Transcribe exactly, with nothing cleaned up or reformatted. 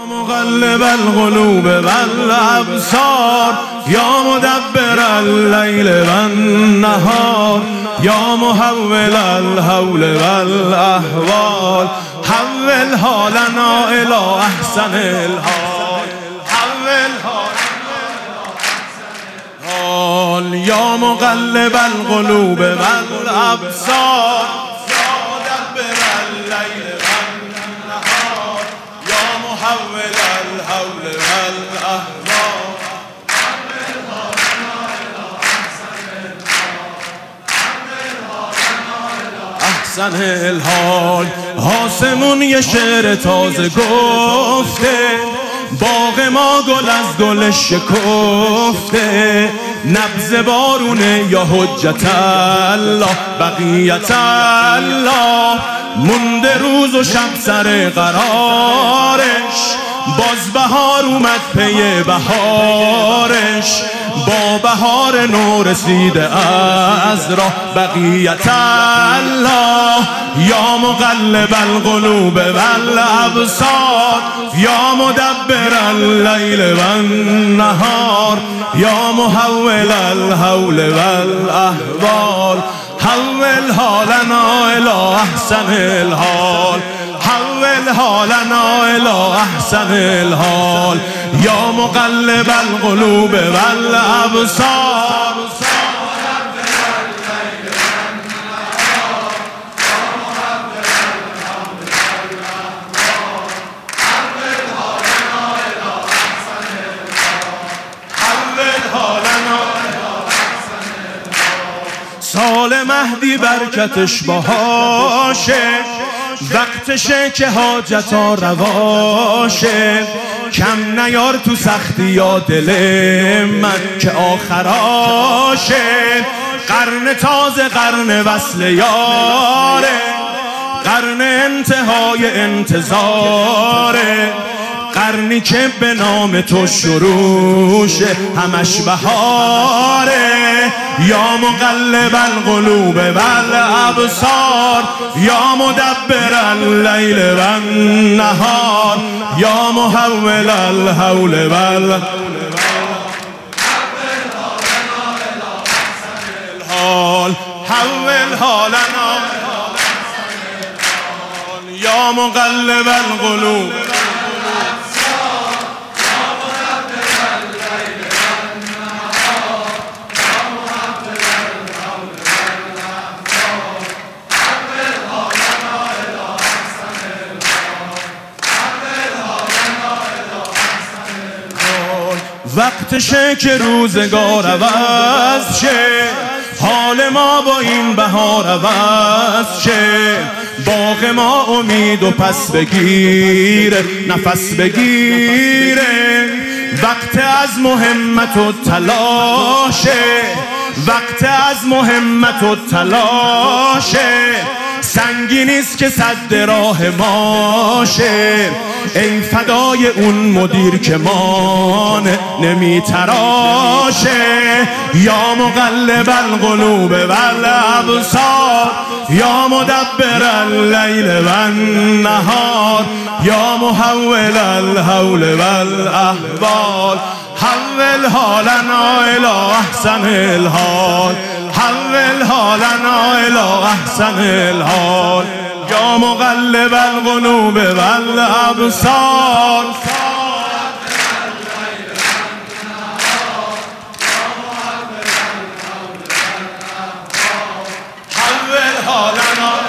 مقلب القلوب والابصار یا مدبر الليل والنهار یا محول الحول والاحوال حول حالنا الى احسن الحال حول حال یا مقلب القلوب والابصار یا مدبر الليل والنهار یا محول الحول والاحوال احسن الحال. آسمون یه شعر تازه گفته باغ ما گل از گل شکفته نبض بارونه یا حجت الله بقیت الله مونده روز و شب سر قرارش باز بهار اومد پی بهارش با بهار نور رسیده از راه بقیت الله یا مقلب القلوب والابصار یا مدبر الليل والنهار یا محول الحول والاحوال حول حالنا الى احسن الحال حول حالنا الى احسن الحال یا مقلب القلوب والابصار سال مهدی برکتش باشه وقتشه که حاجتا رواشه کم نیار تو سختی یا دل من که آخراشه قرن تازه قرن وصل یاره قرن انتهای انتظاره قرنی که به نام تو شروعشه همش بهاره یا مقلب القلوب والابصار یا مدبر الليل والنهار یا محول الحول والحال حول حالنا یا مقلب القلوب وقتشه که روزگار عوض شه حال ما با این بهار عوض شه باغ ما امید و پس بگیره نفس بگیره وقت از مهمت و تلاشه وقت از مهمت و تلاشه سنگی نیست که صد راه ماشه ای فدای اون مدیر که مانه نمی تراشه یا مقلب القلوب والابصار یا مدبر الليل والنهار یا محول الحول والاحوال حول حالنا الى احسن الحال حول حالنا الى احسن الحال یا مقلب القلوب والابصار حول حالنا